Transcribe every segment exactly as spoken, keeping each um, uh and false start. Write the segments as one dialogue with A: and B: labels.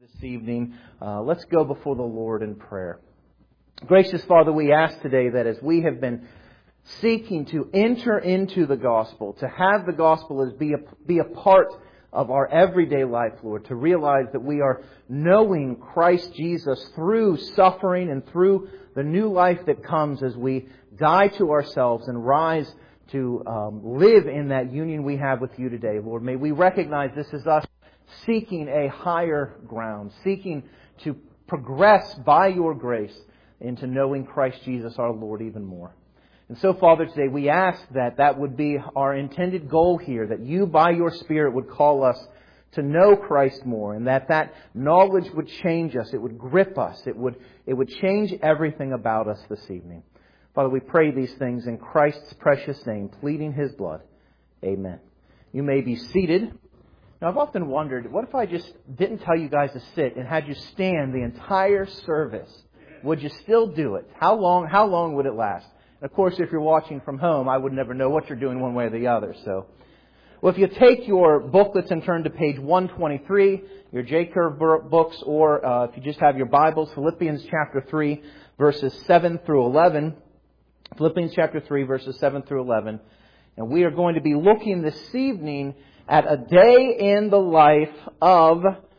A: This evening, uh, let's go before the Lord in prayer. Gracious Father, we ask today that as we have been seeking to enter into the gospel, to have the gospel as be a, be a part of our everyday life, Lord, to realize that we are knowing Christ Jesus through suffering and through the new life that comes as we die to ourselves and rise to um, live in that union we have with you today, Lord. May we recognize this is us seeking a higher ground, seeking to progress by your grace into knowing Christ Jesus our Lord even more. And so, Father, today we ask that that would be our intended goal here, that you by your Spirit would call us to know Christ more, and that that knowledge would change us, it would grip us, it would, it would change everything about us this evening. Father, we pray these things in Christ's precious name, pleading His blood. Amen. You may be seated. Now, I've often wondered, what if I just didn't tell you guys to sit and had you stand the entire service? Would you still do it? How long, how long would it last? And of course, if you're watching from home, I would never know what you're doing one way or the other. So, well, if you take your booklets and turn to page one twenty-three, your J-Curve books, or uh, if you just have your Bibles, Philippians chapter three, verses seven through eleven. Philippians chapter three, verses seven through eleven. And we are going to be looking this evening at a day in the life of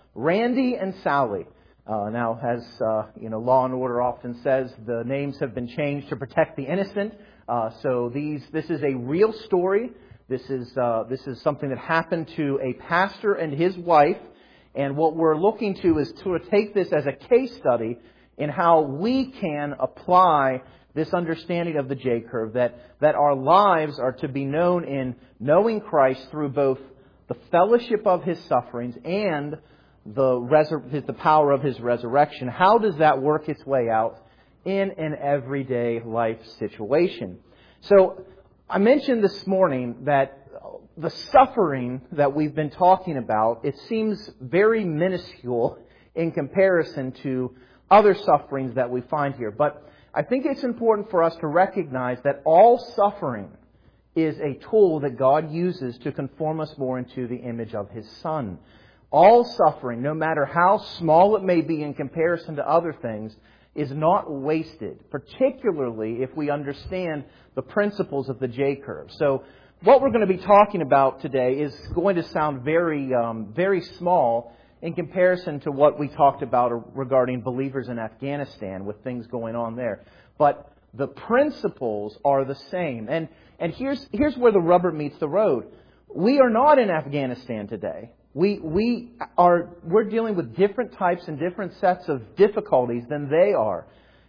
A: Randy and Sally. Uh, now, as uh, you know, Law and Order often says, the names have been changed to protect the innocent. Uh, so these, this is a real story. This is uh, this is something that happened to a pastor and his wife. And what we're looking to is to take this as a case study in how we can apply this understanding of the J-Curve, that, that our lives are to be known in knowing Christ through both the fellowship of His sufferings and the, resur- the power of His resurrection. How does that work its way out in an everyday life situation? So, I mentioned this morning that the suffering that we've been talking about, it seems very minuscule in comparison to other sufferings that we find here. But I think it's important for us to recognize that all suffering is a tool that God uses to conform us more into the image of His Son. All suffering, no matter how small it may be in comparison to other things, is not wasted, particularly if we understand the principles of the J-Curve. So what we're going to be talking about today is going to sound very, um, very small in comparison to what we talked about regarding believers in Afghanistan with things going on there. But the principles are the same. And and here's here's where the rubber meets the road. We are not in Afghanistan today. We we are we're dealing with different types and different sets of difficulties than they are.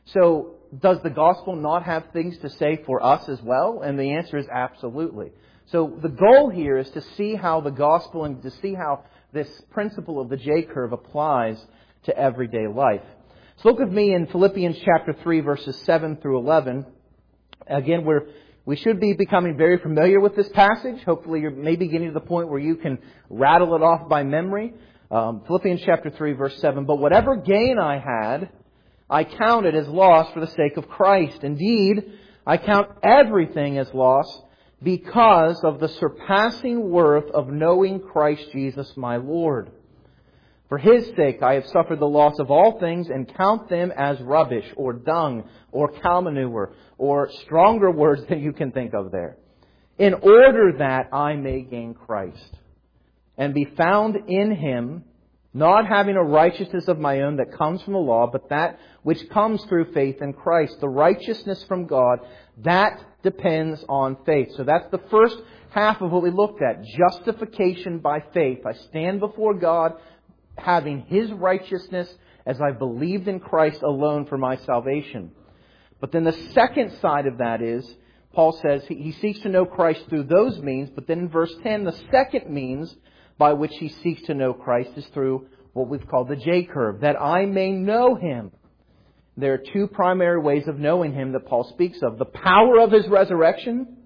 A: So does the gospel not have things to say for us as well? And the answer is absolutely. So the goal here is to see how the gospel and to see how this principle of the J-Curve applies to everyday life. So look with me in Philippians chapter three, verses seven through eleven. Again, we're, we should be becoming very familiar with this passage. Hopefully you're maybe getting to the point where you can rattle it off by memory. Um, Philippians chapter three, verse seven. But whatever gain I had, I counted as loss for the sake of Christ. Indeed, I count everything as loss because of the surpassing worth of knowing Christ Jesus my Lord. For His sake I have suffered the loss of all things and count them as rubbish or dung or cow manure or stronger words than you can think of there, in order that I may gain Christ and be found in Him, not having a righteousness of my own that comes from the law, but that which comes through faith in Christ, the righteousness from God, that depends on faith. So that's the first half of what we looked at. Justification by faith. I stand before God having His righteousness as I believed in Christ alone for my salvation. But then the second side of that is, Paul says he, he seeks to know Christ through those means, but then in verse ten, the second means by which he seeks to know Christ is through what we've called the J-Curve, that I may know Him. There are two primary ways of knowing Him that Paul speaks of. The power of His resurrection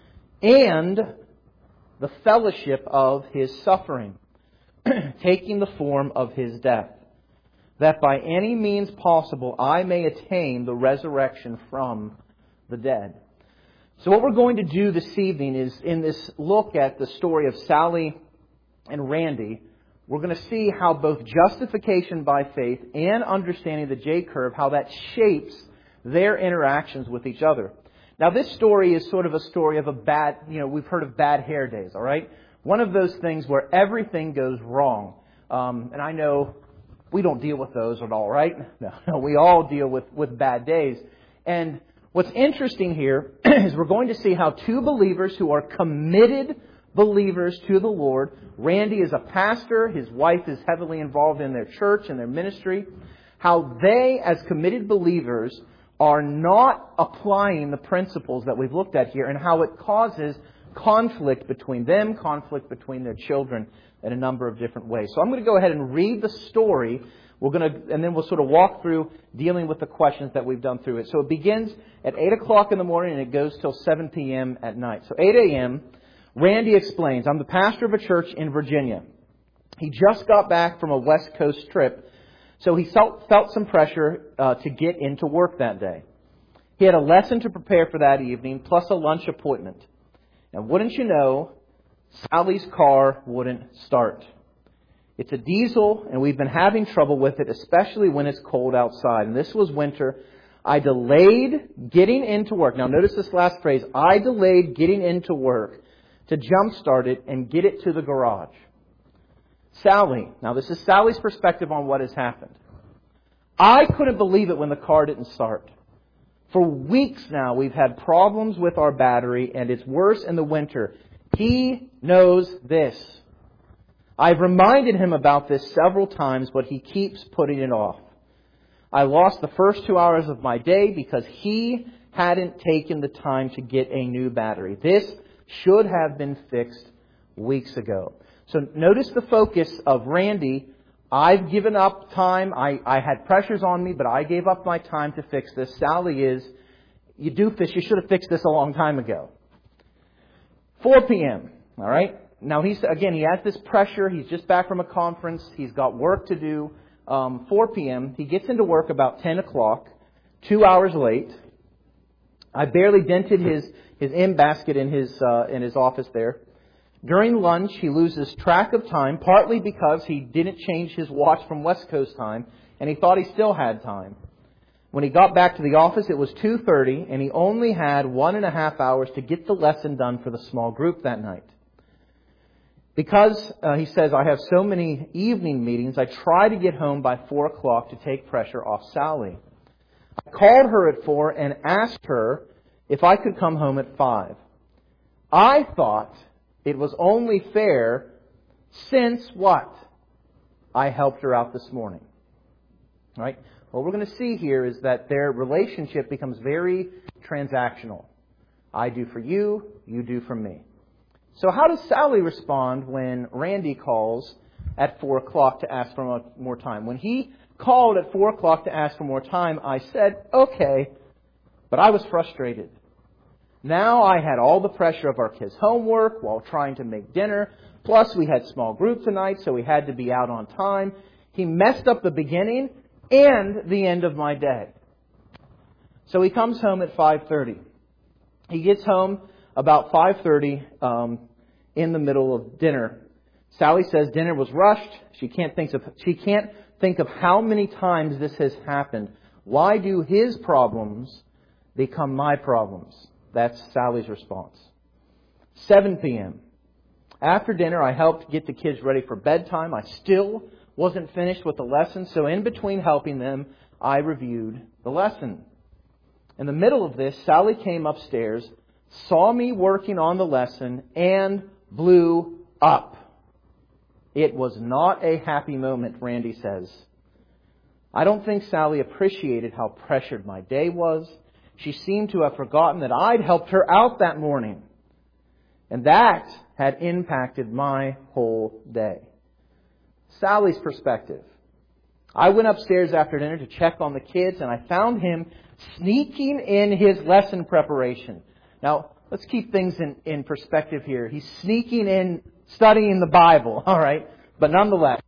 A: and the fellowship of His suffering, taking the form of His death, that by any means possible I may attain the resurrection from the dead. So what we're going to do this evening is, in this look at the story of Sally and Randy, we're going to see how both justification by faith and understanding the J-curve, how that shapes their interactions with each other. Now, this story is sort of a story of a bad, you know, we've heard of bad hair days, all right? One of those things where everything goes wrong. Um, and I know we don't deal with those at all, right? No, no, we all deal with, with bad days. And what's interesting here is we're going to see how two believers who are committed believers to the Lord. Randy is a pastor. His wife is heavily involved in their church and their ministry. How they, as committed believers, are not applying the principles that we've looked at here, and how it causes conflict between them, conflict between their children in a number of different ways. So I'm going to go ahead and read the story. We're going to, and then we'll sort of walk through dealing with the questions that we've done through it. So it begins at eight o'clock in the morning and it goes till seven p.m. at night. So eight a.m., Randy explains, I'm the pastor of a church in Virginia. He just got back from a West Coast trip, so he felt, felt some pressure uh, to get into work that day. He had a lesson to prepare for that evening, plus a lunch appointment. And wouldn't you know, Sally's car wouldn't start. It's a diesel, and we've been having trouble with it, especially when it's cold outside. And this was winter. I delayed getting into work. Now notice this last phrase. I delayed getting into work to jumpstart it and get it to the garage. Sally. Now this is Sally's perspective on what has happened. I couldn't believe it when the car didn't start. For weeks now we've had problems with our battery, and it's worse in the winter. He knows this. I've reminded him about this several times, but he keeps putting it off. I lost the first two hours of my day because he hadn't taken the time to get a new battery. This should have been fixed weeks ago. So notice the focus of Randy. I've given up time. I, I had pressures on me, but I gave up my time to fix this. Sally is, you doofus, you should have fixed this a long time ago. four p.m., all right? Now, he's again, he has this pressure. He's just back from a conference. He's got work to do. Um, four p.m., he gets into work about ten o'clock, two hours late. I barely dented his, his in basket in his, uh, in his office there. During lunch, he loses track of time, partly because he didn't change his watch from West Coast time, and he thought he still had time. When he got back to the office, it was two thirty, and he only had one and a half hours to get the lesson done for the small group that night. Because, uh, he says, I have so many evening meetings, I try to get home by four o'clock to take pressure off Sally. I called her at four and asked her if I could come home at five. I thought it was only fair since what? I helped her out this morning. All right? What we're going to see here is that their relationship becomes very transactional. I do for you, you do for me. So how does Sally respond when Randy calls at four o'clock to ask for more time? When he called at four o'clock to ask for more time, I said, okay, but I was frustrated. Now I had all the pressure of our kids' homework while trying to make dinner. Plus we had small group tonight, so we had to be out on time. He messed up the beginning and the end of my day. So he comes home at five thirty. He gets home about five thirty um, in the middle of dinner. Sally says dinner was rushed. She can't think of she can't think of how many times this has happened. Why do his problems become my problems? That's Sally's response. seven p.m. After dinner, I helped get the kids ready for bedtime. I still wasn't finished with the lesson, so in between helping them, I reviewed the lesson. In the middle of this, Sally came upstairs, saw me working on the lesson, and blew up. It was not a happy moment, Randy says. I don't think Sally appreciated how pressured my day was. She seemed to have forgotten that I'd helped her out that morning. And that had impacted my whole day. Sally's perspective. I went upstairs after dinner to check on the kids, and I found him sneaking in his lesson preparation. Now, let's keep things in, in perspective here. He's sneaking in, studying the Bible, all right? But nonetheless,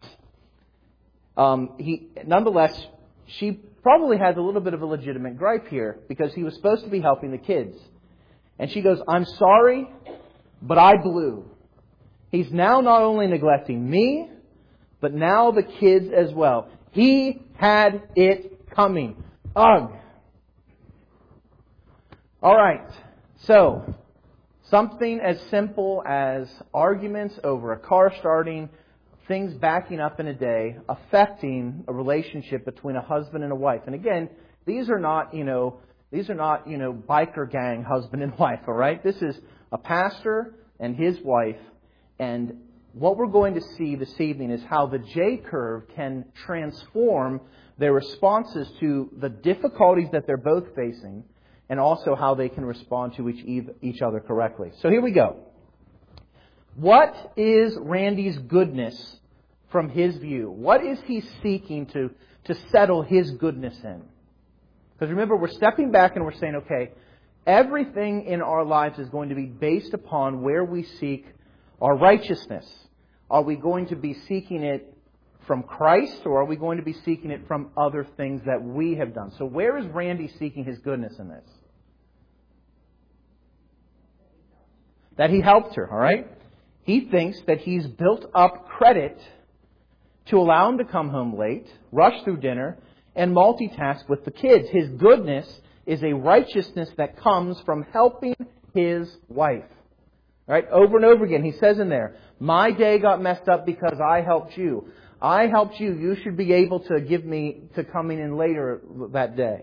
A: um, he nonetheless, she probably has a little bit of a legitimate gripe here because he was supposed to be helping the kids. And she goes, I'm sorry, but I blew. He's now not only neglecting me, but now the kids as well. He had it coming. Ugh. All right. So, something as simple as arguments over a car starting, things backing up in a day, affecting a relationship between a husband and a wife. And again, these are not, you know, these are not, you know, biker gang husband and wife, all right? This is a pastor and his wife. And what we're going to see this evening is how the J-curve can transform their responses to the difficulties that they're both facing, and also how they can respond to each, each other correctly. So here we go. What is Randy's goodness from his view? What is he seeking to, to settle his goodness in? Because remember, we're stepping back and we're saying, okay, everything in our lives is going to be based upon where we seek our righteousness. Are we going to be seeking it from Christ, or are we going to be seeking it from other things that we have done? So where is Randy seeking his goodness in this? That he helped her, all right? He thinks that he's built up credit to allow him to come home late, rush through dinner, and multitask with the kids. His goodness is a righteousness that comes from helping his wife. All right? Over and over again, he says in there, my day got messed up because I helped you. I helped you. You should be able to give me to coming in later that day.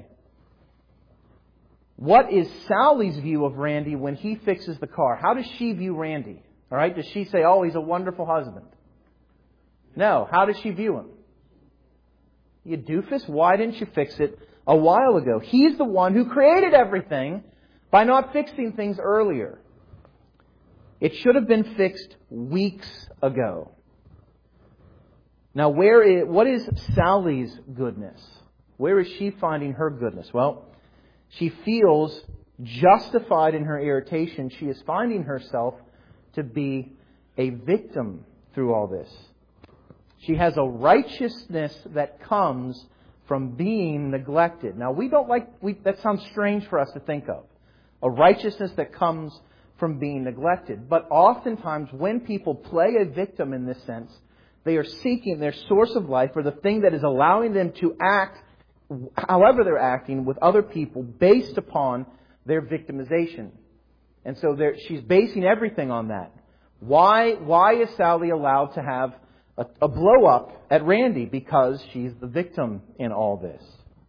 A: What is Sally's view of Randy when he fixes the car? How does she view Randy? All right? Does she say, oh, he's a wonderful husband? No. How does she view him? You doofus, why didn't you fix it a while ago? He's the one who created everything by not fixing things earlier. It should have been fixed weeks ago. Now, where is, what is Sally's goodness? Where is she finding her goodness? Well, she feels justified in her irritation. She is finding herself to be a victim through all this. She has a righteousness that comes from being neglected. Now, we don't like, we, that sounds strange for us to think of. A righteousness that comes from being neglected. But oftentimes, when people play a victim in this sense, they are seeking their source of life, or the thing that is allowing them to act however they're acting with other people based upon their victimization. And so she's basing everything on that. Why, why is Sally allowed to have a, a blow up at Randy? Because she's the victim in all this.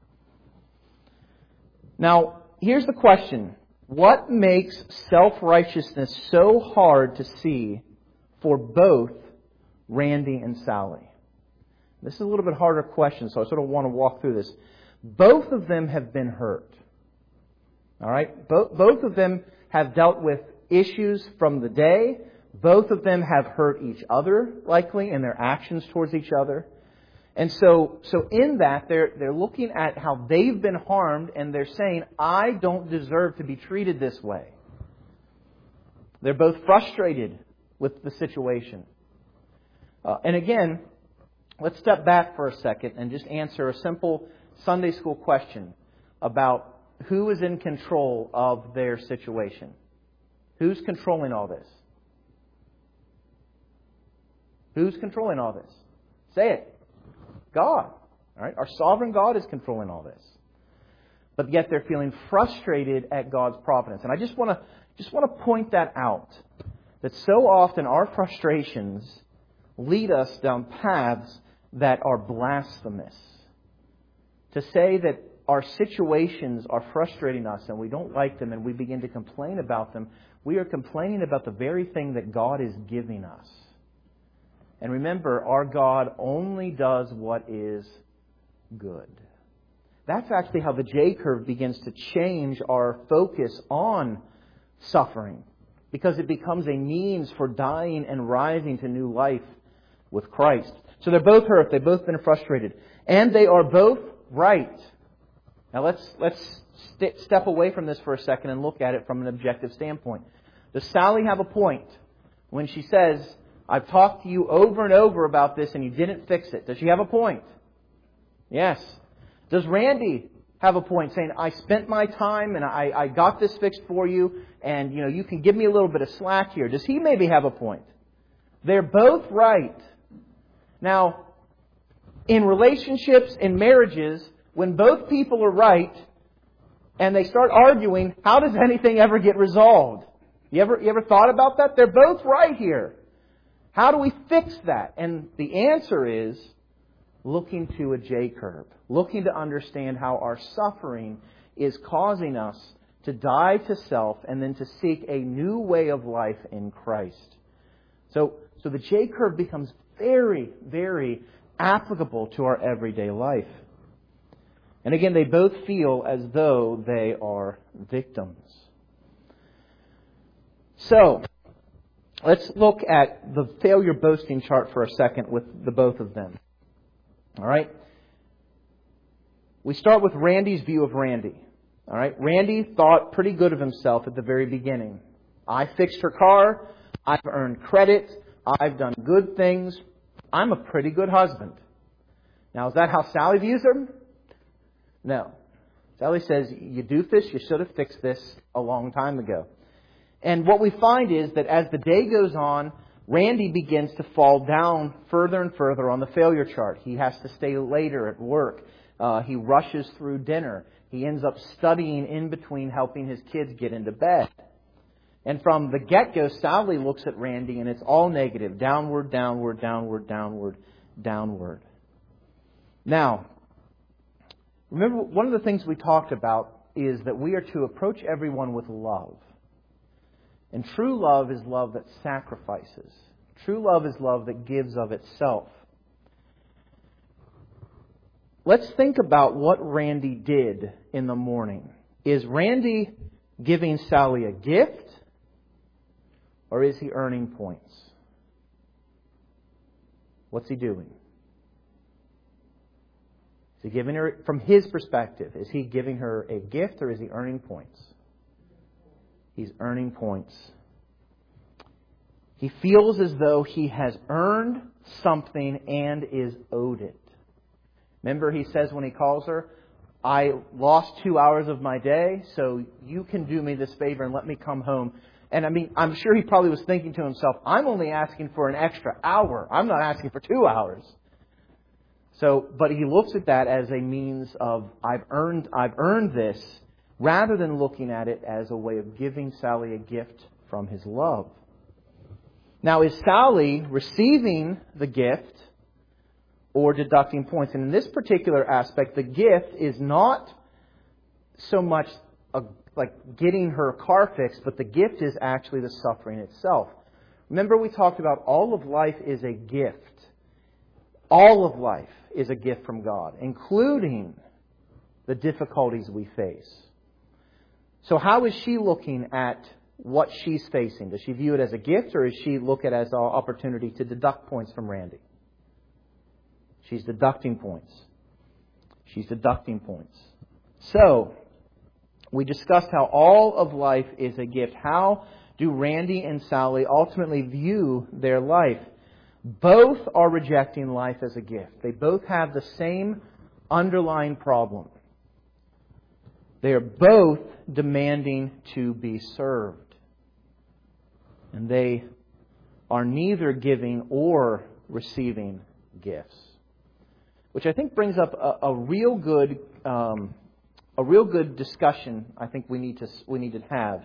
A: Now, here's the question. What makes self-righteousness so hard to see for both Randy and Sally? This is a little bit harder question, so I sort of want to walk through this. Both of them have been hurt. All right? Both, both of them have dealt with issues from the day. Both of them have hurt each other, likely, in their actions towards each other. And so, so in that, they're, they're looking at how they've been harmed, and they're saying, I don't deserve to be treated this way. They're both frustrated with the situation. Uh, and again, let's step back for a second and just answer a simple Sunday school question about who is in control of their situation. Who's controlling all this? Who's controlling all this? Say it. God. All right? Our sovereign God is controlling all this. But yet they're feeling frustrated at God's providence. And I just want to just want to point that out. That so often our frustrations lead us down paths that are blasphemous. To say that our situations are frustrating us and we don't like them and we begin to complain about them, we are complaining about the very thing that God is giving us. And remember, our God only does what is good. That's actually how the J-curve begins to change our focus on suffering. Because it becomes a means for dying and rising to new life with Christ. So they're both hurt. They've both been frustrated. And they are both right. Now let's let's st- step away from this for a second and look at it from an objective standpoint. Does Sally have a point when she says, I've talked to you over and over about this and you didn't fix it? Does she have a point? Yes. Does Randy have a point saying, I spent my time and I, I got this fixed for you and you know you can give me a little bit of slack here? Does he maybe have a point? They're both right. Now, in relationships, in marriages, when both people are right and they start arguing, how does anything ever get resolved? You ever, you ever thought about that? They're both right here. How do we fix that? And the answer is looking to a J-curve. Looking to understand how our suffering is causing us to die to self and then to seek a new way of life in Christ. So, so the J-curve becomes very, very applicable to our everyday life. And again, they both feel as though they are victims. So, let's look at the failure boasting chart for a second with the both of them. All right? We start with Randy's view of Randy. All right? Randy thought pretty good of himself at the very beginning. I fixed her car. I've earned credit. I've done good things. I'm a pretty good husband. Now, is that how Sally views him? No. Sally says, you doofus, you should have fixed this a long time ago. And what we find is that as the day goes on, Randy begins to fall down further and further on the failure chart. He has to stay later at work. Uh, he rushes through dinner. He ends up studying in between helping his kids get into bed. And from the get-go, Sally looks at Randy and it's all negative. Downward, downward, downward, downward, downward. Now, remember, one of the things we talked about is that we are to approach everyone with love. And true love is love that sacrifices. True love is love that gives of itself. Let's think about what Randy did in the morning. Is Randy giving Sally a gift? Or is he earning points? What's he doing? Is he giving her, from his perspective, is he giving her a gift or is he earning points? He's earning points. He feels as though he has earned something and is owed it. Remember, he says when he calls her, I lost two hours of my day, so you can do me this favor and let me come home. And I mean, I'm sure he probably was thinking to himself, I'm only asking for an extra hour. I'm not asking for two hours. So, but he looks at that as a means of, I've earned, I've earned this, rather than looking at it as a way of giving Sally a gift from his love. Now, is Sally receiving the gift or deducting points? And in this particular aspect, the gift is not so much a, like getting her car fixed, but the gift is actually the suffering itself. Remember, we talked about all of life is a gift. All of life is a gift from God, including the difficulties we face. So how is she looking at what she's facing? Does she view it as a gift, or does she look at it as an opportunity to deduct points from Randy? She's deducting points. She's deducting points. So, we discussed how all of life is a gift. How do Randy and Sally ultimately view their life? Both are rejecting life as a gift. They both have the same underlying problem. They are both demanding to be served. And they are neither giving or receiving gifts. Which I think brings up a, a real good um, a real good discussion I think we need to we need to have.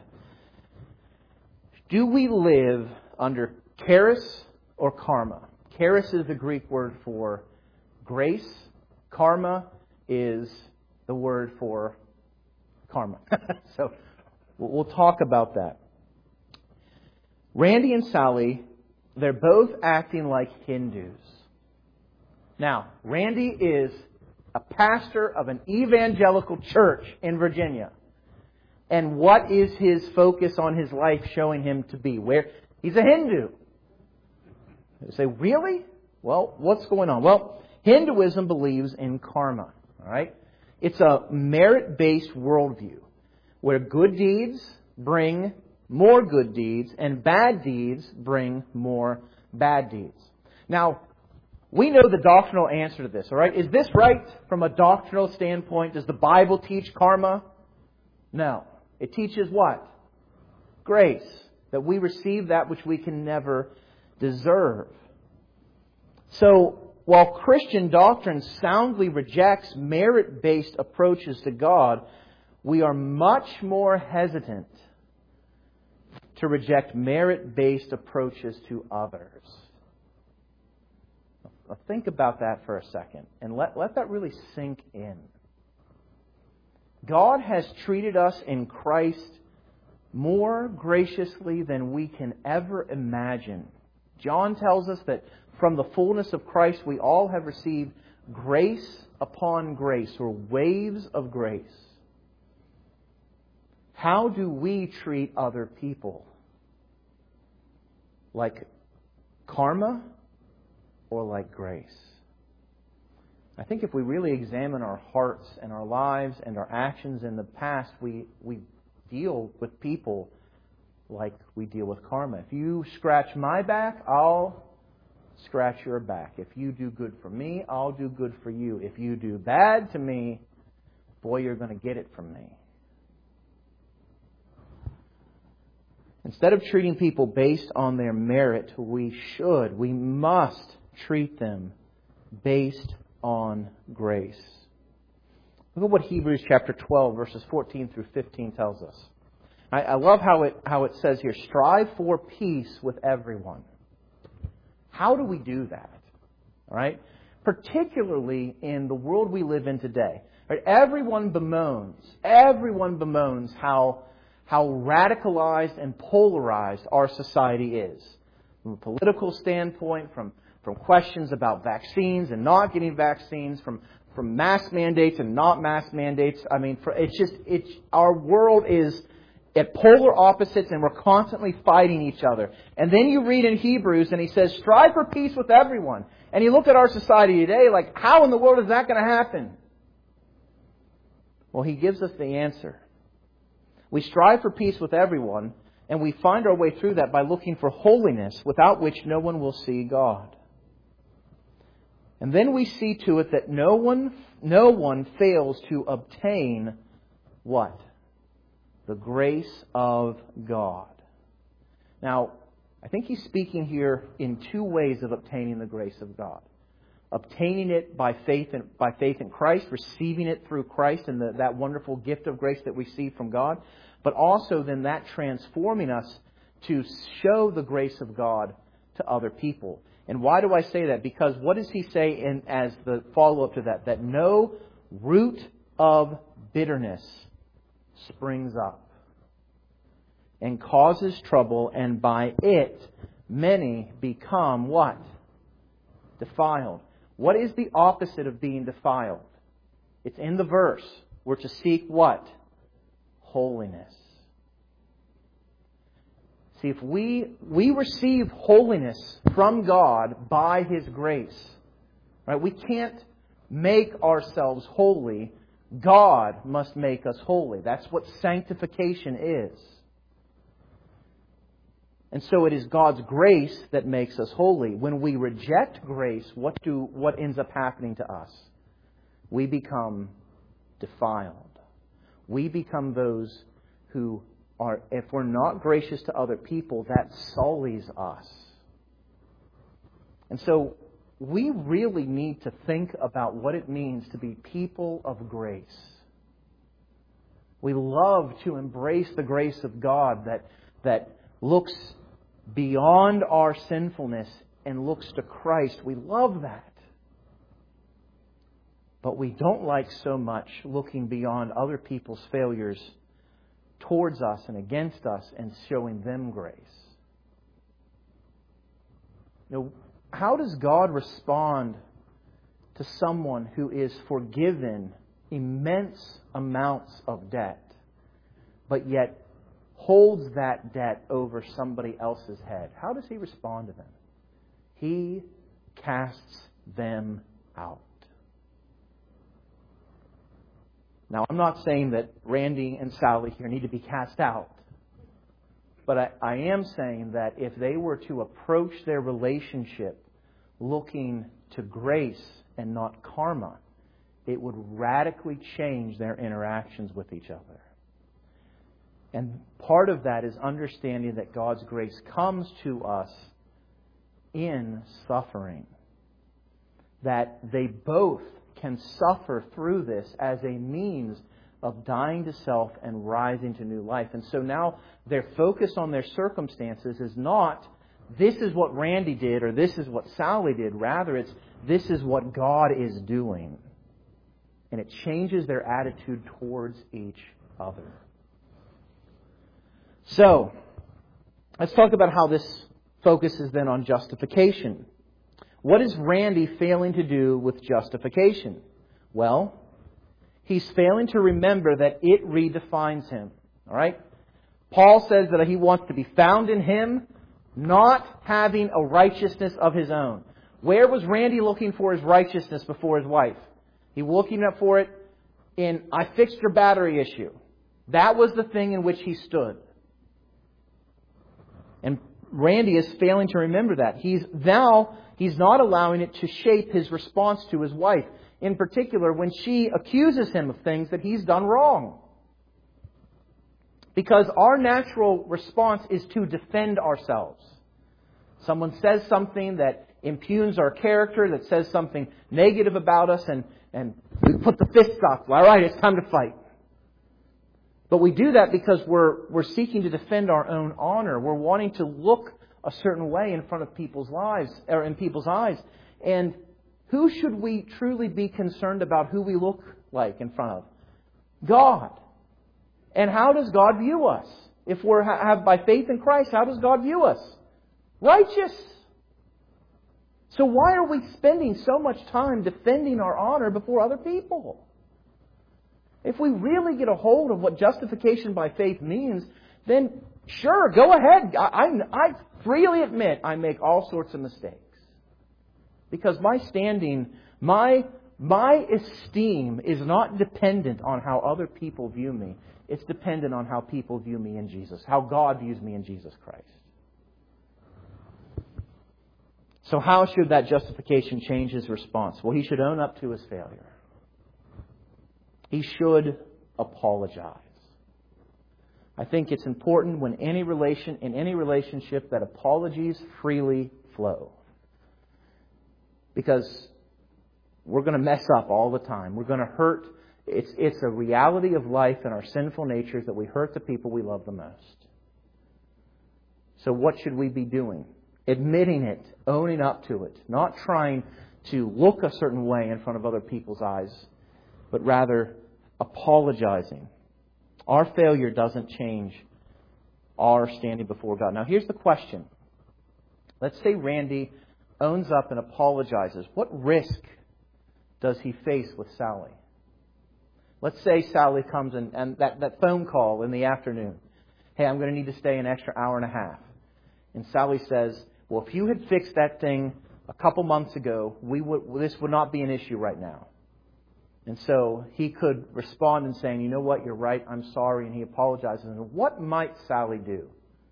A: Do we live under charis or karma? Charis is the Greek word for grace. Karma is the word for karma. So we'll talk about that. Randy and Sally, they're both acting like Hindus. Now, Randy is a pastor of an evangelical church in Virginia. And what is his focus on his life showing him to be? Where he's a Hindu. You say, really? Well, what's going on? Well, Hinduism believes in karma. All right? It's a merit-based worldview where good deeds bring more good deeds and bad deeds bring more bad deeds. Now, we know the doctrinal answer to this, all right? Is this right from a doctrinal standpoint? Does the Bible teach karma? No. It teaches what? Grace. That we receive that which we can never deserve. So, while Christian doctrine soundly rejects merit-based approaches to God, we are much more hesitant to reject merit-based approaches to others. Now think about that for a second and let, let that really sink in. God has treated us in Christ more graciously than we can ever imagine. John tells us that from the fullness of Christ we all have received grace upon grace, or waves of grace. How do we treat other people? Like karma or like grace? I think if we really examine our hearts and our lives and our actions in the past, we, we deal with people like we deal with karma. If you scratch my back, I'll scratch your back. If you do good for me, I'll do good for you. If you do bad to me, boy, you're going to get it from me. Instead of treating people based on their merit, we should, we must treat them based on grace. Look at what Hebrews chapter twelve, verses fourteen through fifteen tells us. I, I love how it how it says here, strive for peace with everyone. How do we do that? All right? Particularly in the world we live in today. Right? Everyone bemoans, everyone bemoans how how radicalized and polarized our society is. From a political standpoint, from, from questions about vaccines and not getting vaccines, from, from mask mandates and not mask mandates. I mean, for, it's just, it's, our world is at polar opposites and we're constantly fighting each other. And then you read in Hebrews and he says, strive for peace with everyone. And you look at our society today, like, how in the world is that going to happen? Well, he gives us the answer. We strive for peace with everyone, and we find our way through that by looking for holiness, without which no one will see God. And then we see to it that no one, no one fails to obtain what? The grace of God. Now, I think he's speaking here in two ways of obtaining the grace of God. Obtaining it by faith in, by faith in Christ, receiving it through Christ and the, that wonderful gift of grace that we see from God. But also then that transforming us to show the grace of God to other people. And why do I say that? Because what does he say in, as the follow-up to that? That no root of bitterness springs up and causes trouble, and by it many become what? Defiled. What is the opposite of being defiled? It's in the verse. We're to seek what? Holiness. See, if we we receive holiness from God by His grace, right? We can't make ourselves holy. God must make us holy. That's what sanctification is. And so it is God's grace that makes us holy. When we reject grace, what do what ends up happening to us? We become defiled. We become those who are, if we're not gracious to other people, that sullies us. And so we really need to think about what it means to be people of grace. We love to embrace the grace of God that, that looks beyond our sinfulness and looks to Christ. We love that. But we don't like so much looking beyond other people's failures towards us and against us and showing them grace. You know, how does God respond to someone who is forgiven immense amounts of debt, but yet holds that debt over somebody else's head? How does He respond to them? He casts them out. Now, I'm not saying that Randy and Sally here need to be cast out. But I, I am saying that if they were to approach their relationship looking to grace and not karma, it would radically change their interactions with each other. And part of that is understanding that God's grace comes to us in suffering. that they both can suffer through this as a means of dying to self and rising to new life. And so now their focus on their circumstances is not, this is what Randy did or this is what Sally did. Rather, it's, this is what God is doing. And it changes their attitude towards each other. So, let's talk about how this focuses then on justification. What is Randy failing to do with justification? Well, he's failing to remember that it redefines him. All right? Paul says that he wants to be found in Him, not having a righteousness of his own. Where was Randy looking for his righteousness before his wife? He was looking up for it in, I fixed your battery issue. That was the thing in which he stood. And Randy is failing to remember that. He's now, he's not allowing it to shape his response to his wife. In particular, when she accuses him of things that he's done wrong. Because our natural response is to defend ourselves. Someone says something that impugns our character, that says something negative about us, and, and we put the fists up. All right, it's time to fight. But we do that because we're, we're seeking to defend our own honor. We're wanting to look a certain way in front of people's lives, or in people's eyes. And who should we truly be concerned about who we look like in front of? God. And how does God view us? If we have by faith in Christ, how does God view us? Righteous. So why are we spending so much time defending our honor before other people? If we really get a hold of what justification by faith means, then sure, go ahead. I, I, I freely admit I make all sorts of mistakes. Because my standing, my, my esteem is not dependent on how other people view me. It's dependent on how people view me in Jesus, how God views me in Jesus Christ. So how should that justification change his response? Well, he should own up to his failure. He should apologize. I think it's important when any relation in any relationship that apologies freely flow. Because we're going to mess up all the time. We're going to hurt. It's, it's a reality of life and our sinful natures that we hurt the people we love the most. So what should we be doing? Admitting it, owning up to it, not trying to look a certain way in front of other people's eyes, but rather apologizing. Our failure doesn't change our standing before God. Now here's the question. Let's say Randy owns up and apologizes. What risk does he face with Sally? Let's say Sally comes in and that, that phone call in the afternoon. Hey, I'm going to need to stay an extra hour and a half. And Sally says, well, if you had fixed that thing a couple months ago, we would, this would not be an issue right now. And so he could respond in saying, you know what, you're right, I'm sorry, and he apologizes. And what might Sally do?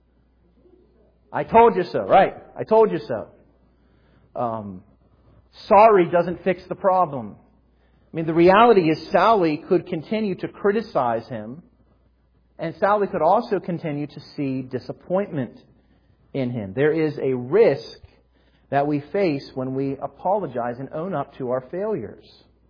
A: I told you so, right? I told you so. Um, sorry doesn't fix the problem. I mean, the reality is Sally could continue to criticize him, and Sally could also continue to see disappointment in him. There is a risk that we face when we apologize and own up to our failures.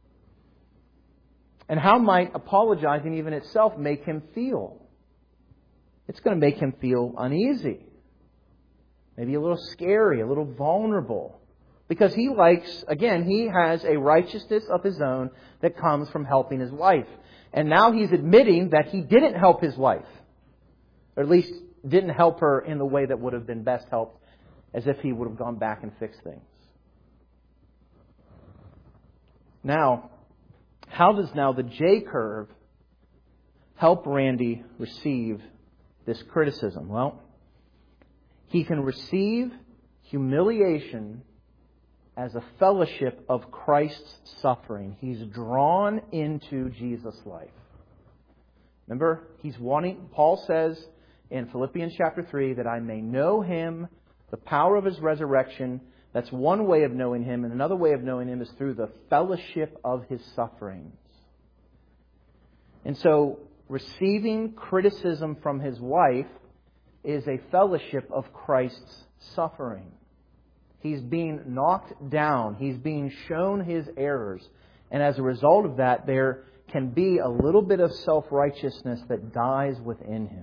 A: And how might apologizing even itself make him feel? It's going to make him feel uneasy. Maybe a little scary, a little vulnerable. Because he likes, again, he has a righteousness of his own that comes from helping his wife. And now he's admitting that he didn't help his wife. Or at least didn't help her in the way that would have been best helped, as if he would have gone back and fixed things. Now, how does now the J curve help Randy receive this criticism? Well, he can receive humiliation as a fellowship of Christ's suffering. He's drawn into Jesus' life. Remember, he's wanting, Paul says in Philippians chapter three, that I may know Him, the power of His resurrection. That's one way of knowing Him. And another way of knowing Him is through the fellowship of His sufferings. And so, receiving criticism from his wife is a fellowship of Christ's suffering. He's being knocked down. He's being shown his errors. And as a result of that, there can be a little bit of self-righteousness that dies within him.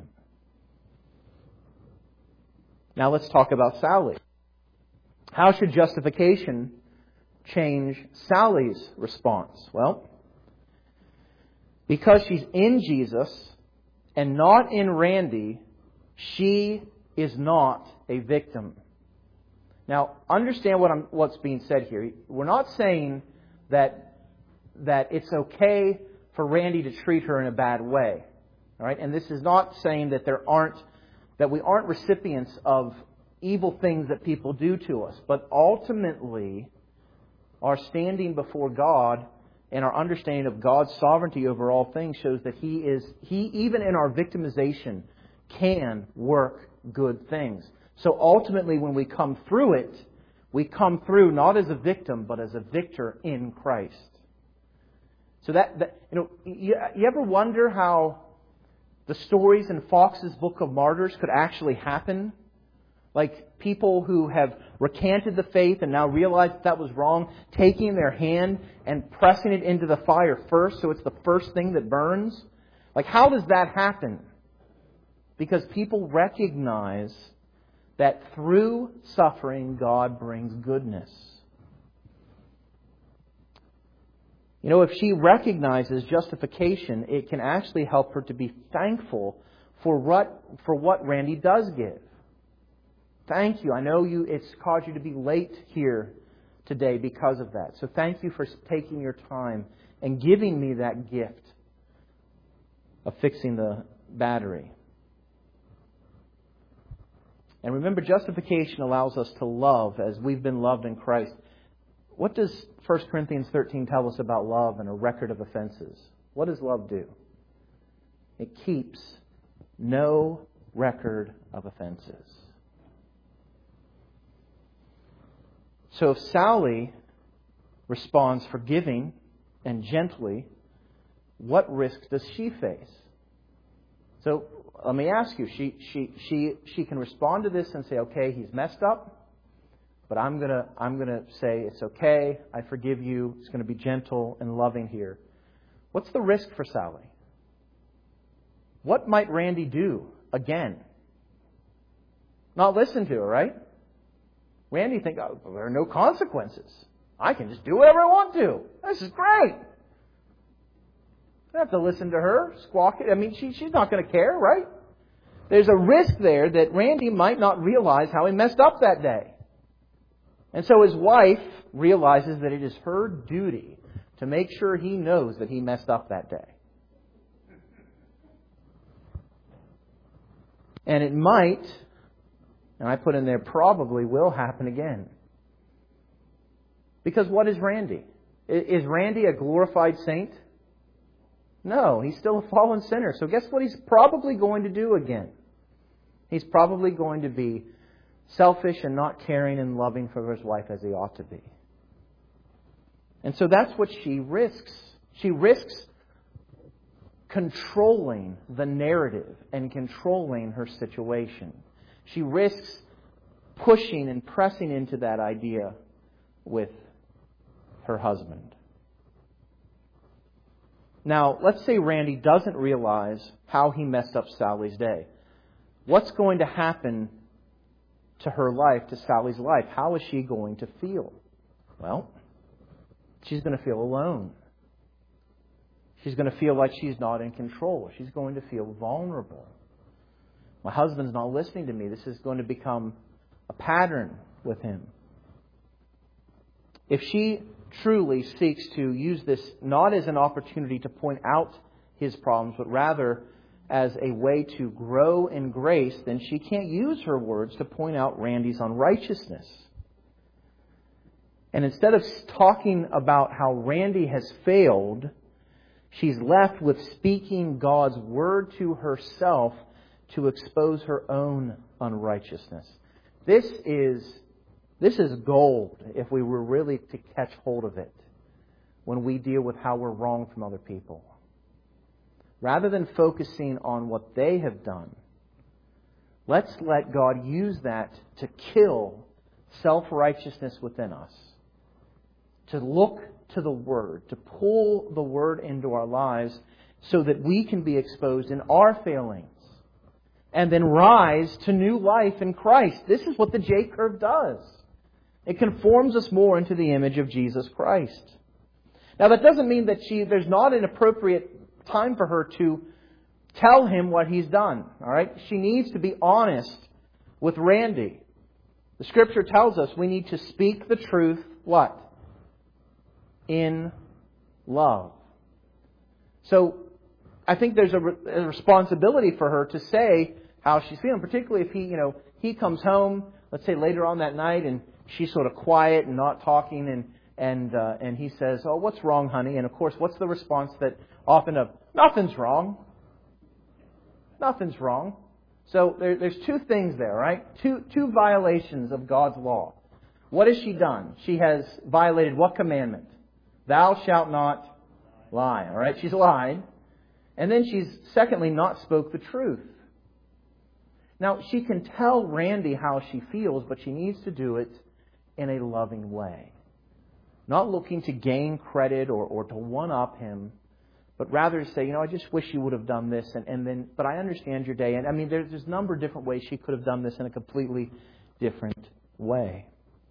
A: Now let's talk about Sally. How should justification change Sally's response? Well, because she's in Jesus and not in Randy, she is not a victim. Now, understand what I'm, what's being said here. We're not saying that, that it's okay for Randy to treat her in a bad way. All right? And this is not saying that there aren't, that we aren't recipients of evil things that people do to us. But ultimately, our standing before God and our understanding of God's sovereignty over all things shows that He is, He, even in our victimization, can work good things. So ultimately, when we come through it, we come through not as a victim, but as a victor in Christ. So that, that you know, you, you ever wonder how the stories in Fox's Book of Martyrs could actually happen? Like people who have recanted the faith and now realize that, that was wrong, taking their hand and pressing it into the fire first, so it's the first thing that burns. Like, how does that happen? Because people recognize that through suffering, God brings goodness. You know, if she recognizes justification, it can actually help her to be thankful for what, for what Randy does give. Thank you. I know you. It's caused you to be late here today because of that. So thank you for taking your time and giving me that gift of fixing the battery. And remember, justification allows us to love as we've been loved in Christ. What does First Corinthians thirteen tell us about love and a record of offenses? What does love do? It keeps no record of offenses. So if Sally responds forgiving and gently, what risk does she face? So let me ask you, she she she she can respond to this and say, okay, he's messed up, but I'm gonna I'm gonna say it's okay, I forgive you, it's gonna be gentle and loving here. What's the risk for Sally? What might Randy do again? Not listen to her, right? Randy think, oh, well, there are no consequences. I can just do whatever I want to. This is great. I don't have to listen to her squawk it. I mean, she, she's not going to care, right? There's a risk there that Randy might not realize how he messed up that day. And so his wife realizes that it is her duty to make sure he knows that he messed up that day. And it might, and I put in there probably will happen again. Because what is Randy? Is Randy a glorified saint? No, he's still a fallen sinner. So guess what he's probably going to do again? He's probably going to be selfish and not caring and loving for his wife as he ought to be. And so that's what she risks. She risks controlling the narrative and controlling her situation. She risks pushing and pressing into that idea with her husband. Now, let's say Randy doesn't realize how he messed up Sally's day. What's going to happen to her life, to Sally's life? How is she going to feel? Well, she's going to feel alone. She's going to feel like she's not in control. She's going to feel vulnerable. My husband's not listening to me. This is going to become a pattern with him. If she truly seeks to use this not as an opportunity to point out his problems, but rather as a way to grow in grace, then she can't use her words to point out Randy's unrighteousness. And instead of talking about how Randy has failed, she's left with speaking God's word to herself to expose her own unrighteousness. This is This is gold if we were really to catch hold of it when we deal with how we're wrong from other people. Rather than focusing on what they have done, let's let God use that to kill self-righteousness within us, to look to the Word, to pull the Word into our lives so that we can be exposed in our failings and then rise to new life in Christ. This is what the J-curve does. It conforms us more into the image of Jesus Christ. Now, that doesn't mean that she there's not an appropriate time for her to tell him what he's done. All right? She needs to be honest with Randy. The Scripture tells us we need to speak the truth, what? In love. So, I think there's a, re- a responsibility for her to say how she's feeling, particularly if he, you know, he comes home, let's say later on that night, and she's sort of quiet and not talking, and and uh, and he says, "Oh, what's wrong, honey?" And of course, what's the response that often of, "Nothing's wrong. Nothing's wrong." So there, there's two things there, right? Two two violations of God's law. What has she done? She has violated what commandment? Thou shalt not lie. All right, she's lied. And then she's, secondly, not spoke the truth. Now, she can tell Randy how she feels, but she needs to do it in a loving way. Not looking to gain credit or, or to one-up him, but rather to say, you know, I just wish you would have done this, and, and then, but I understand your day. And I mean, there's, there's a number of different ways she could have done this in a completely different way.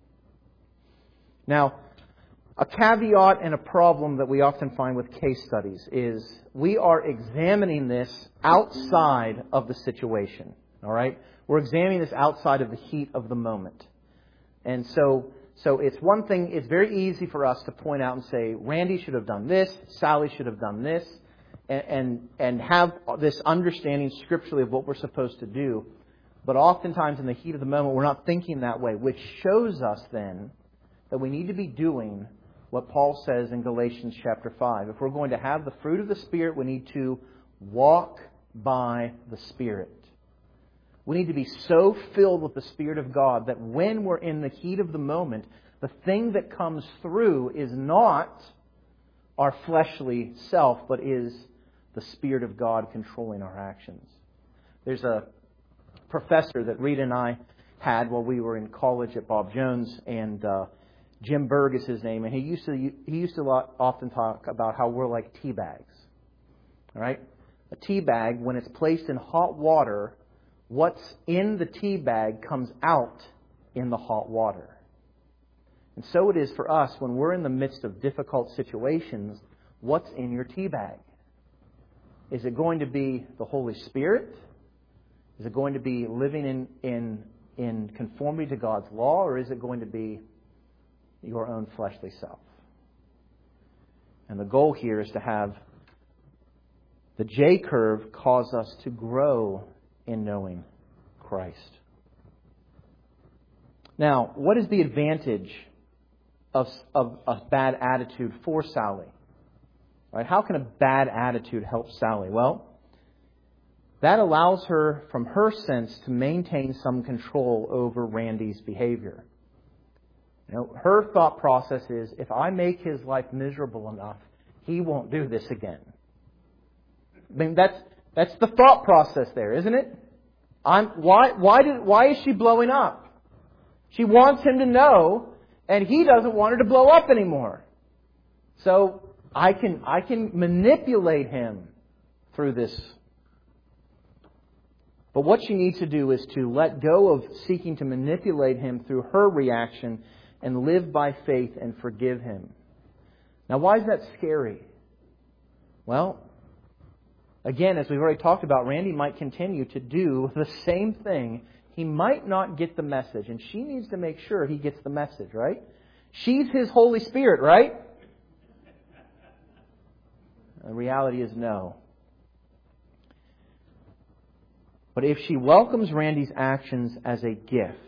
A: Now, a caveat and a problem that we often find with case studies is we are examining this outside of the situation. All right? We're examining this outside of the heat of the moment. And so, so it's one thing, it's very easy for us to point out and say, Randy should have done this, Sally should have done this, and, and, and have this understanding scripturally of what we're supposed to do. But oftentimes in the heat of the moment, we're not thinking that way, which shows us then that we need to be doing what Paul says in Galatians chapter five. If we're going to have the fruit of the Spirit, we need to walk by the Spirit. We need to be so filled with the Spirit of God that when we're in the heat of the moment, the thing that comes through is not our fleshly self, but is the Spirit of God controlling our actions. There's a professor that Rita and I had while we were in college at Bob Jones, and uh, Jim Berg is his name, and he used to he used to lot, often talk about how we're like tea bags. All right, a tea bag, when it's placed in hot water, what's in the tea bag comes out in the hot water. And so it is for us when we're in the midst of difficult situations. What's in your tea bag? Is it going to be the Holy Spirit? Is it going to be living in in in conformity to God's law, or is it going to be your own fleshly self? And the goal here is to have the J-curve cause us to grow in knowing Christ. Now, what is the advantage of, of a bad attitude for Sally? Right? How can a bad attitude help Sally? Well, that allows her, from her sense, to maintain some control over Randy's behavior. You know, her thought process is, if I make his life miserable enough, he won't do this again. I mean, that's that's the thought process there, isn't it? I'm, why why did why is she blowing up? She wants him to know, and he doesn't want her to blow up anymore. So I can I can manipulate him through this. But what she needs to do is to let go of seeking to manipulate him through her reaction and live by faith and forgive him. Now, why is that scary? Well, again, as we've already talked about, Randy might continue to do the same thing. He might not get the message, and she needs to make sure he gets the message, right? She's his Holy Spirit, right? The reality is no. But if she welcomes Randy's actions as a gift,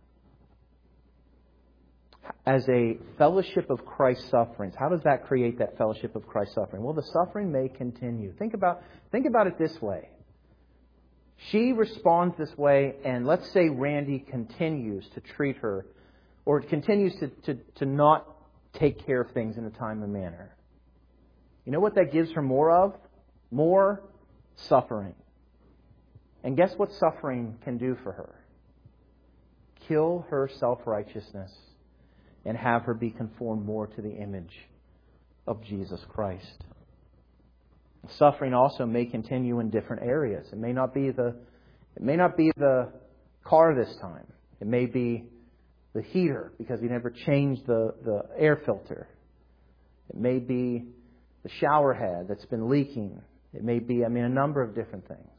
A: as a fellowship of Christ's sufferings, how does that create that fellowship of Christ's suffering? Well, the suffering may continue. Think about, think about it this way. She responds this way, and let's say Randy continues to treat her, or continues to, to, to not take care of things in a timely manner. You know what that gives her more of? More suffering. And guess what suffering can do for her? kill her self-righteousness and have her be conformed more to the image of Jesus Christ. Suffering also may continue in different areas. It may not be the it may not be the car this time. It may be the heater because he never changed the, the air filter. It may be the shower head that's been leaking. It may be, I mean, a number of different things.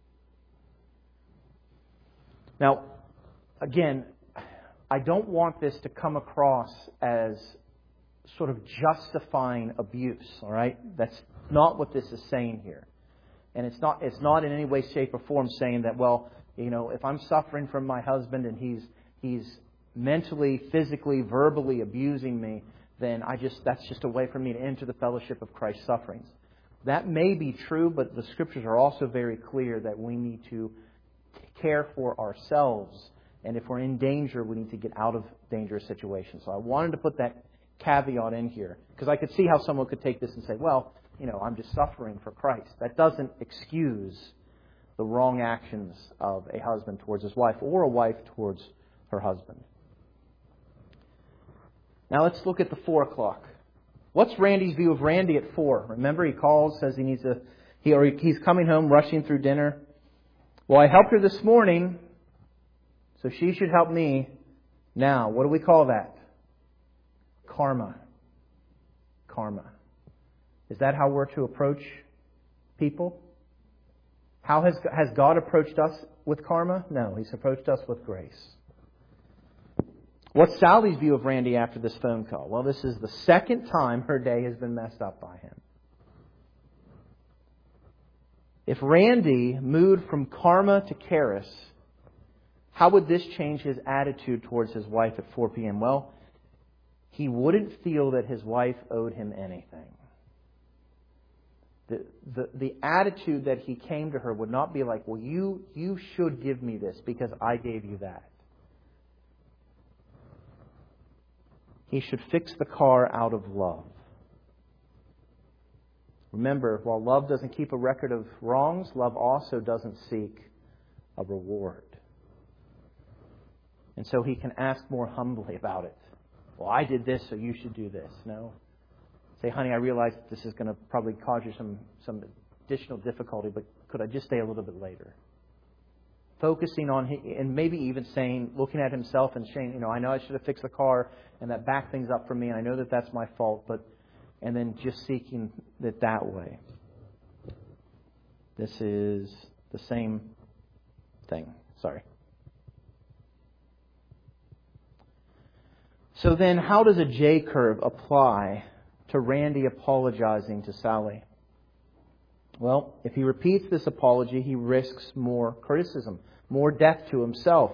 A: Now, again, I don't want this to come across as sort of justifying abuse, all right? That's not what this is saying here. And it's not it's not in any way, shape, or form saying that, well, you know, if I'm suffering from my husband and he's he's mentally, physically, verbally abusing me, then I just that's just a way for me to enter the fellowship of Christ's sufferings. That may be true, but the Scriptures are also very clear that we need to care for ourselves. And if we're in danger, we need to get out of dangerous situations. So I wanted to put that caveat in here, because I could see how someone could take this and say, well, you know, I'm just suffering for Christ. That doesn't excuse the wrong actions of a husband towards his wife or a wife towards her husband. Now let's look at the four o'clock. What's Randy's view of Randy at four? Remember, he calls, says he needs a, he or he's coming home, rushing through dinner. Well, I helped her this morning, so she should help me now. What do we call that? Karma. Karma. Is that how we're to approach people? How has has God approached us with karma? No, He's approached us with grace. What's Sally's view of Randy after this phone call? Well, this is the second time her day has been messed up by him. If Randy moved from karma to charis, how would this change his attitude towards his wife at four p.m.? Well, he wouldn't feel that his wife owed him anything. The, the, the attitude that he came to her would not be like, well, you, you should give me this because I gave you that. He should fix the car out of love. Remember, while love doesn't keep a record of wrongs, love also doesn't seek a reward. And so he can ask more humbly about it. Well, I did this, so you should do this. No. Say, honey, I realize that this is going to probably cause you some, some additional difficulty, but could I just stay a little bit later? Focusing on, and maybe even saying, looking at himself and saying, you know, I know I should have fixed the car, and that backed things up for me, and I know that that's my fault, but, and then just seeking it that way. This is the same thing. Sorry. So then, how does a J curve apply to Randy apologizing to Sally? Well, if he repeats this apology, he risks more criticism, more death to himself.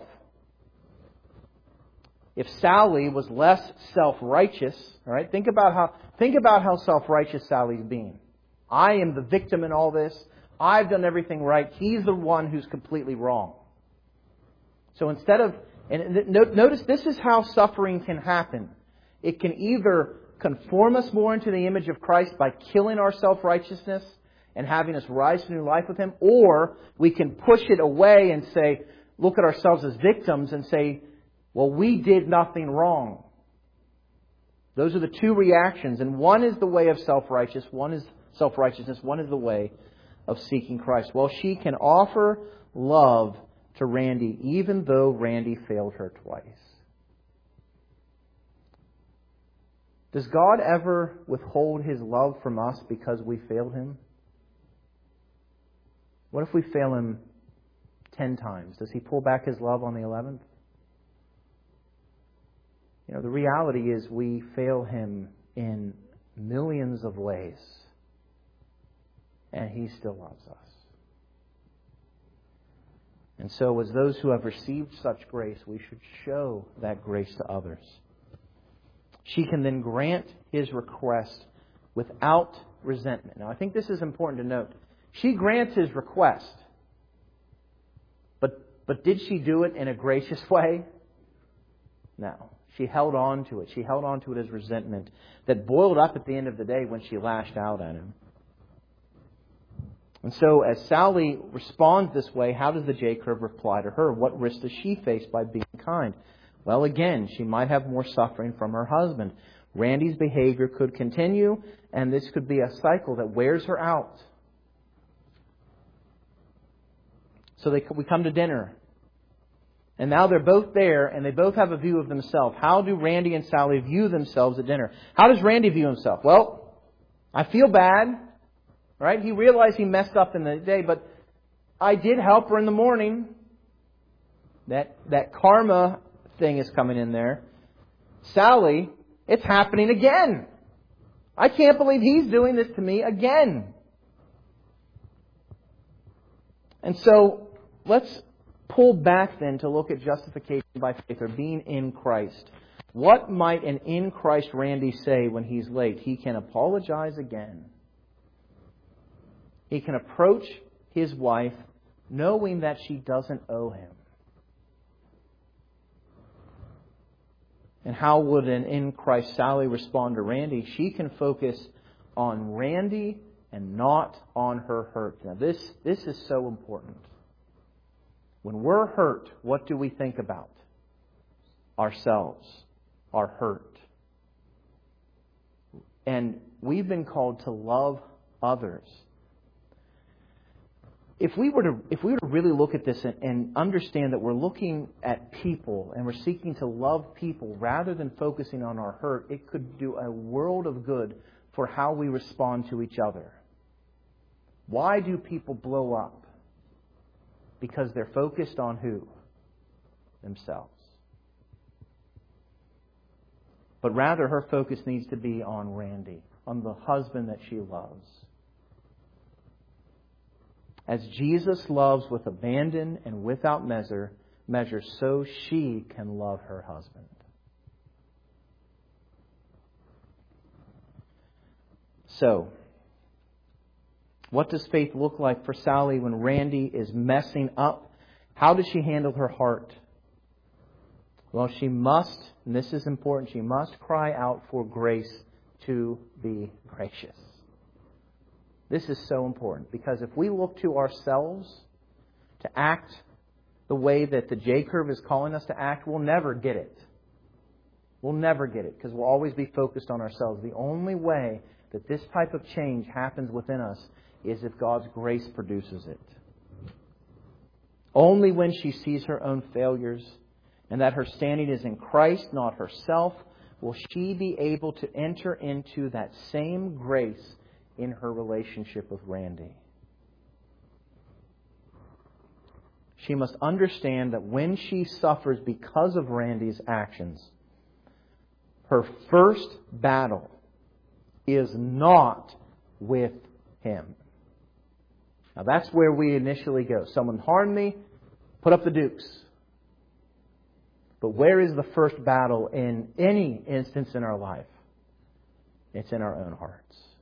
A: If Sally was less self-righteous, all right, think about how think about how self-righteous Sally's being. I am the victim in all this. I've done everything right. He's the one who's completely wrong. So instead of And notice this is how suffering can happen. It can either conform us more into the image of Christ by killing our self-righteousness and having us rise to new life with Him, or we can push it away and say, look at ourselves as victims and say, well, we did nothing wrong. Those are the two reactions, and one is the way of self-righteous, one is self-righteousness, one is the way of seeking Christ. Well, she can offer love to Randy, even though Randy failed her twice. Does God ever withhold His love from us because we failed Him? What if we fail Him ten times? Does He pull back His love on the eleventh? You know, the reality is we fail Him in millions of ways, and He still loves us. And so, as those who have received such grace, we should show that grace to others. She can then grant his request without resentment. Now, I think this is important to note. She grants his request. But, but did she do it in a gracious way? No. She held on to it. She held on to it as resentment that boiled up at the end of the day when she lashed out at him. And so as Sally responds this way, how does the J-curve reply to her? What risk does she face by being kind? Well, again, she might have more suffering from her husband. Randy's behavior could continue, and this could be a cycle that wears her out. So they, we come to dinner. And now they're both there, and they both have a view of themselves. How do Randy and Sally view themselves at dinner? How does Randy view himself? Well, I feel bad. Right? He realized he messed up in the day, but I did help her in the morning. That that karma thing is coming in there. Sally, it's happening again. I can't believe he's doing this to me again. And so let's pull back then to look at justification by faith, or being in Christ. What might an in Christ Randy say when he's late? He can apologize again. He can approach his wife knowing that she doesn't owe him. And how would an in Christ Sally respond to Randy? She can focus on Randy and not on her hurt. Now this, this is so important. When we're hurt, what do we think about? Ourselves. Our hurt. And we've been called to love others. If we were to if we were to really look at this and, and understand that we're looking at people and we're seeking to love people rather than focusing on our hurt, it could do a world of good for how we respond to each other. Why do people blow up? Because they're focused on who? Themselves. But rather her focus needs to be on Randy, on the husband that she loves. As Jesus loves with abandon and without measure, measure, so she can love her husband. So, what does faith look like for Sally when Randy is messing up? How does she handle her heart? Well, she must, and this is important, she must cry out for grace to be gracious. This is so important, because if we look to ourselves to act the way that the J-curve is calling us to act, we'll never get it. We'll never get it, because we'll always be focused on ourselves. The only way that this type of change happens within us is if God's grace produces it. Only when she sees her own failures and that her standing is in Christ, not herself, will she be able to enter into that same grace in her relationship with Randy. She must understand that when she suffers because of Randy's actions, her first battle is not with him. Now that's where we initially go. Someone harmed me, put up the dukes. But where is the first battle in any instance in our life? It's in our own hearts.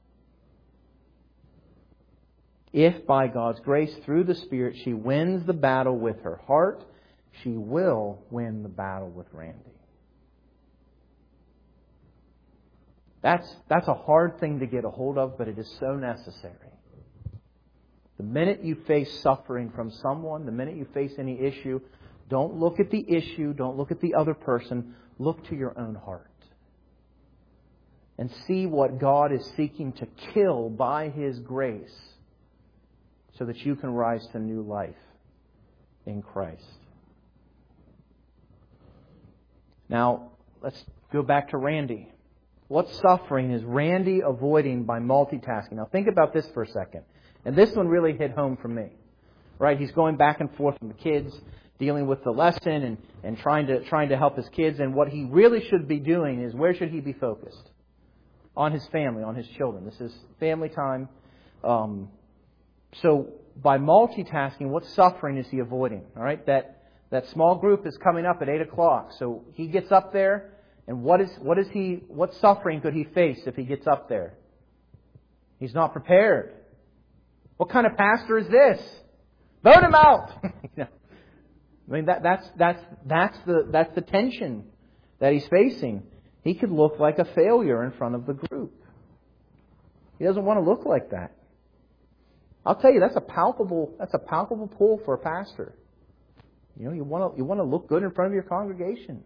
A: If by God's grace through the Spirit she wins the battle with her heart, she will win the battle with Randy. That's, that's a hard thing to get a hold of, but it is so necessary. The minute you face suffering from someone, the minute you face any issue, don't look at the issue, don't look at the other person, look to your own heart. And see what God is seeking to kill by His grace, so that you can rise to new life in Christ. Now, let's go back to Randy. What suffering is Randy avoiding by multitasking? Now, think about this for a second. And this one really hit home for me. Right? He's going back and forth with the kids, dealing with the lesson and, and trying to trying to help his kids. And what he really should be doing is, where should he be focused? On his family, on his children. This is family time. Um, so by multitasking, what suffering is he avoiding? All right, that that small group is coming up at eight o'clock. So he gets up there, and what is what is he? What suffering could he face if he gets up there? He's not prepared. What kind of pastor is this? Vote him out. I mean that that's that's that's the that's the tension that he's facing. He could look like a failure in front of the group. He doesn't want to look like that. I'll tell you, that's a palpable, that's a palpable pull for a pastor. You know, you want to, you want to look good in front of your congregation.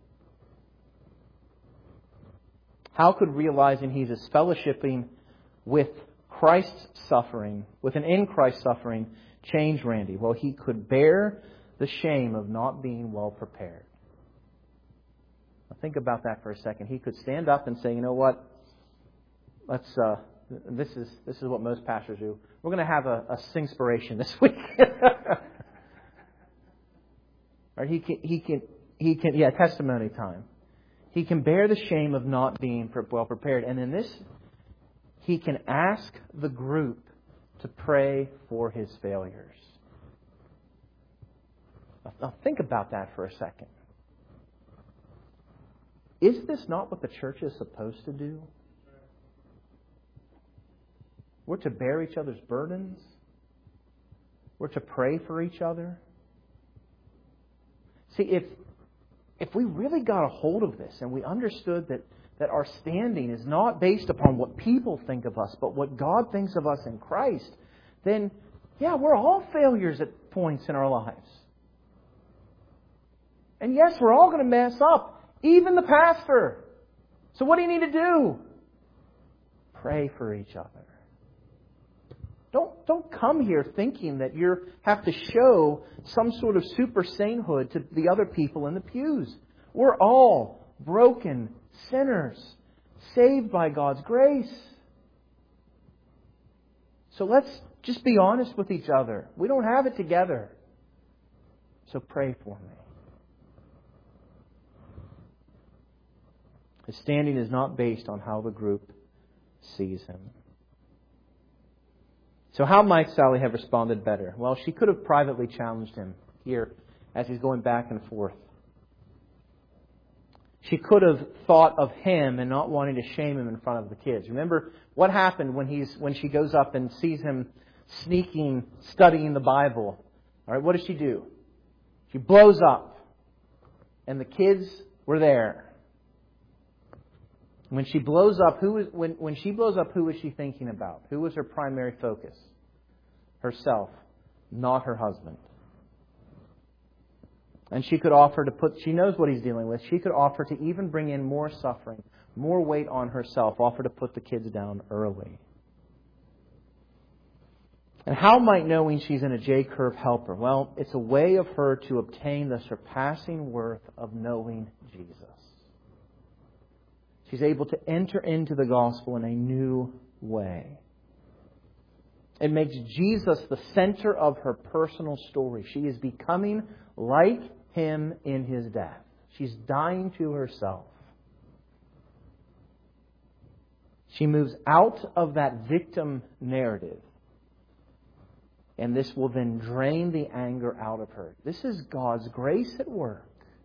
A: How could realizing he's fellowshipping with Christ's suffering, with an in Christ suffering, change Randy? Well, he could bear the shame of not being well prepared. Now think about that for a second. He could stand up and say, you know what? Let's. Uh, this is this is what most pastors do. We're going to have a, a singspiration this week. Or he can he can he can yeah testimony time. He can bear the shame of not being well prepared, and in this, he can ask the group to pray for his failures. Now think about that for a second. Is this not what the church is supposed to do? We're to bear each other's burdens. We're to pray for each other. See, if if we really got a hold of this and we understood that, that our standing is not based upon what people think of us, but what God thinks of us in Christ, then, yeah, we're all failures at points in our lives. And yes, we're all going to mess up, even the pastor. So what do you need to do? Pray for each other. Don't, don't come here thinking that you have to show some sort of super sainthood to the other people in the pews. We're all broken sinners, saved by God's grace. So let's just be honest with each other. We don't have it together. So pray for me. His standing is not based on how the group sees him. So how might Sally have responded better? Well, she could have privately challenged him here as he's going back and forth. She could have thought of him and not wanting to shame him in front of the kids. Remember what happened when he's when she goes up and sees him sneaking, studying the Bible. All right, what does she do? She blows up. And the kids were there. When she blows up, who is when when she blows up, who is she thinking about? Who was her primary focus? Herself, not her husband. And she could offer to put, she knows what he's dealing with. She could offer to even bring in more suffering, more weight on herself, offer to put the kids down early. And how might knowing she's in a J-curve help her? Well, it's a way of her to obtain the surpassing worth of knowing Jesus. She's able to enter into the gospel in a new way. It makes Jesus the center of her personal story. She is becoming like Him in His death. She's dying to herself. She moves out of that victim narrative. And this will then drain the anger out of her. This is God's grace at work.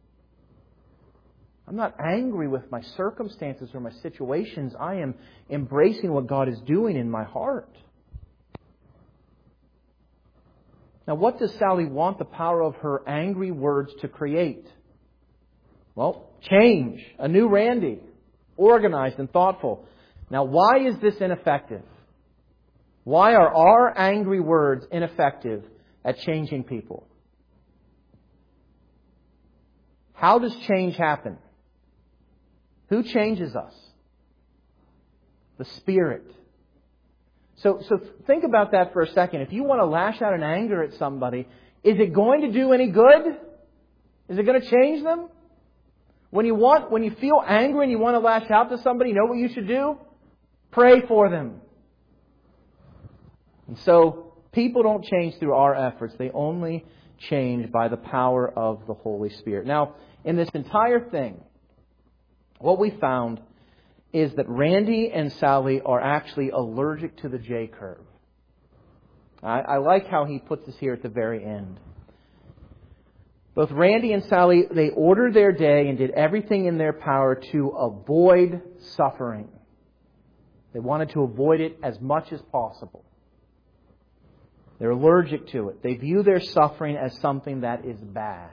A: I'm not angry with my circumstances or my situations. I am embracing what God is doing in my heart. Now, what does Sally want the power of her angry words to create? Well, change. A new Randy. Organized and thoughtful. Now, why is this ineffective? Why are our angry words ineffective at changing people? How does change happen? Who changes us? The Spirit. So, so think about that for a second. If you want to lash out in anger at somebody, is it going to do any good? Is it going to change them? When you want, when you feel angry and you want to lash out to somebody, you know what you should do? Pray for them. And so, people don't change through our efforts. They only change by the power of the Holy Spirit. Now, in this entire thing, what we found is that Randy and Sally are actually allergic to the J-curve. I, I like how he puts this here at the very end. Both Randy and Sally, they ordered their day and did everything in their power to avoid suffering. They wanted to avoid it as much as possible. They're allergic to it. They view their suffering as something that is bad.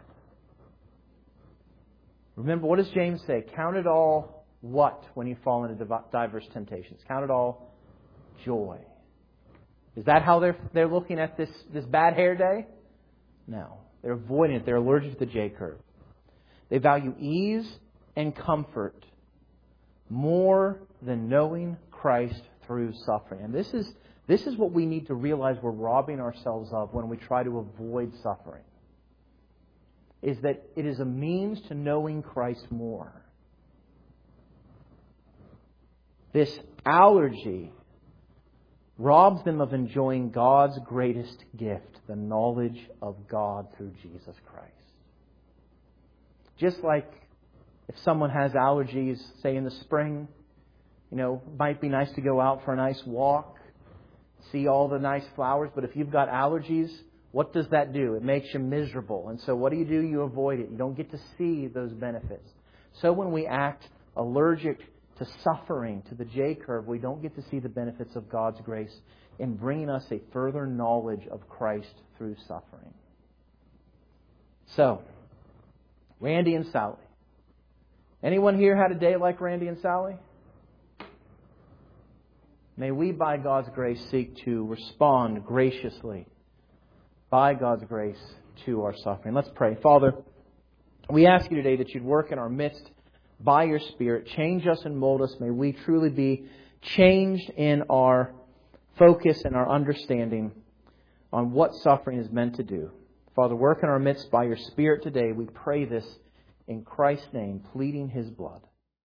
A: Remember, what does James say? Count it all what when you fall into diverse temptations? Count it all joy. Is that how they're they're looking at this, this bad hair day? No. They're avoiding it. They're allergic to the J-curve. They value ease and comfort more than knowing Christ through suffering. And this is this is what we need to realize we're robbing ourselves of when we try to avoid suffering. Is that it is a means to knowing Christ more. This allergy robs them of enjoying God's greatest gift, the knowledge of God through Jesus Christ. Just like if someone has allergies, say in the spring, you know, it might be nice to go out for a nice walk, see all the nice flowers, but if you've got allergies, what does that do? It makes you miserable. And so what do you do? You avoid it. You don't get to see those benefits. So when we act allergic to suffering, to the J-curve, we don't get to see the benefits of God's grace in bringing us a further knowledge of Christ through suffering. So, Randy and Sally. Anyone here had a day like Randy and Sally? May we, by God's grace, seek to respond graciously, by God's grace, to our suffering. Let's pray. Father, we ask you today that you'd work in our midst by your Spirit. Change us and mold us. May we truly be changed in our focus and our understanding on what suffering is meant to do. Father, work in our midst by your Spirit today. We pray this in Christ's name, pleading His blood.